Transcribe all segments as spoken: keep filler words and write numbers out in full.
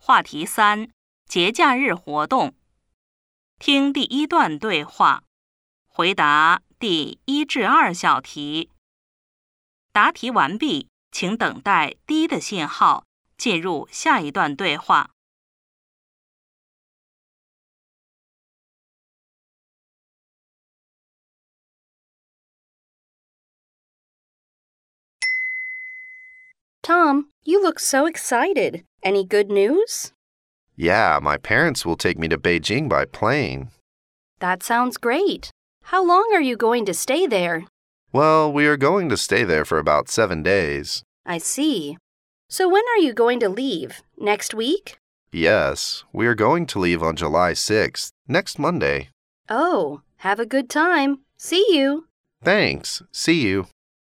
话题三：节假日活动。听第一段对话，回答第一至二小题。答题完毕，请等待D的信号，进入下一段对话。 Tom, you look so excited. Any good news? Yeah, my parents will take me to Beijing by plane. That sounds great. How long are you going to stay there? Well, we are going to stay there for about seven days. I see. So when are you going to leave? Next week? Yes, we are going to leave on July sixth, next Monday. Oh, have a good time. See you. Thanks. See you.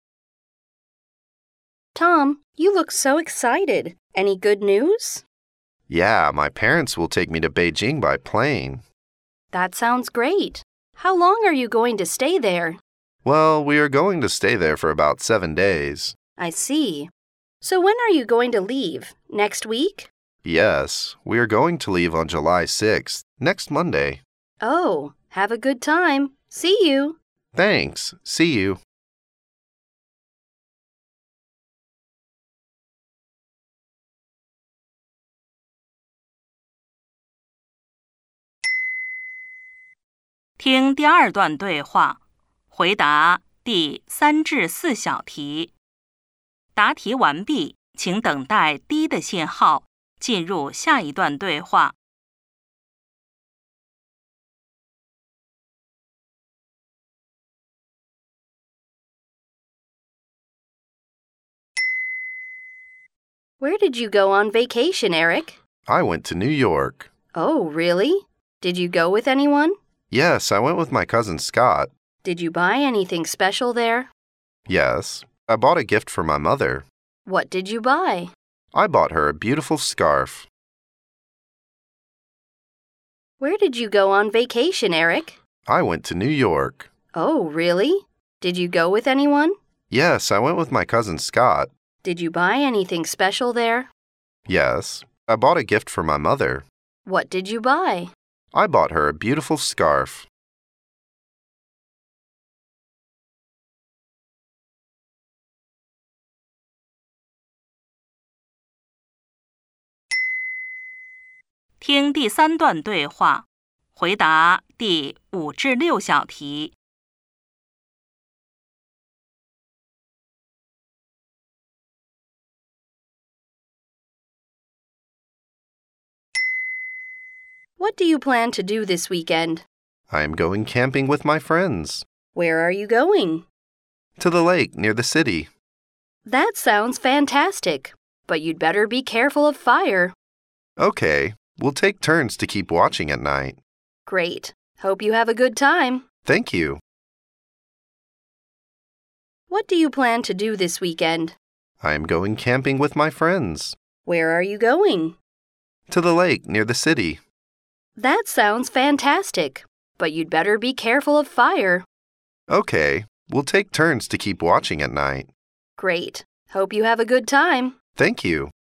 Tom, you look so excited. Any good news? Yeah, my parents will take me to Beijing by plane. That sounds great. How long are you going to stay there? Well, we are going to stay there for about seven days. I see. So when are you going to leave? Next week? Yes, we are going to leave on July sixth, next Monday. Oh, have a good time. See you. Thanks. See you. 听第二段对话，回答第三至四小题。答题完毕，请等待D的信号，进入下一段对话。 Where did you go on vacation, Eric? I went to New York. Oh, really? Did you go with anyone? Yes, I went with my cousin Scott. Did you buy anything special there? Yes, I bought a gift for my mother. What did you buy? I bought her a beautiful scarf. Where did you go on vacation, Eric? I went to New York. Oh, really? Did you go with anyone? Yes, I went with my cousin Scott. Did you buy anything special there? Yes, I bought a gift for my mother. What did you buy? I bought her a beautiful scarf. 听第三段对话，回答第五至六小题。 What do you plan to do this weekend? I am going camping with my friends. Where are you going? To the lake near the city. That sounds fantastic, but you'd better be careful of fire. Okay, we'll take turns to keep watching at night. Great. Hope you have a good time. Thank you. What do you plan to do this weekend? I am going camping with my friends. Where are you going? To the lake near the city. That sounds fantastic, but you'd better be careful of fire. Okay, we'll take turns to keep watching at night. Great. Hope you have a good time. Thank you.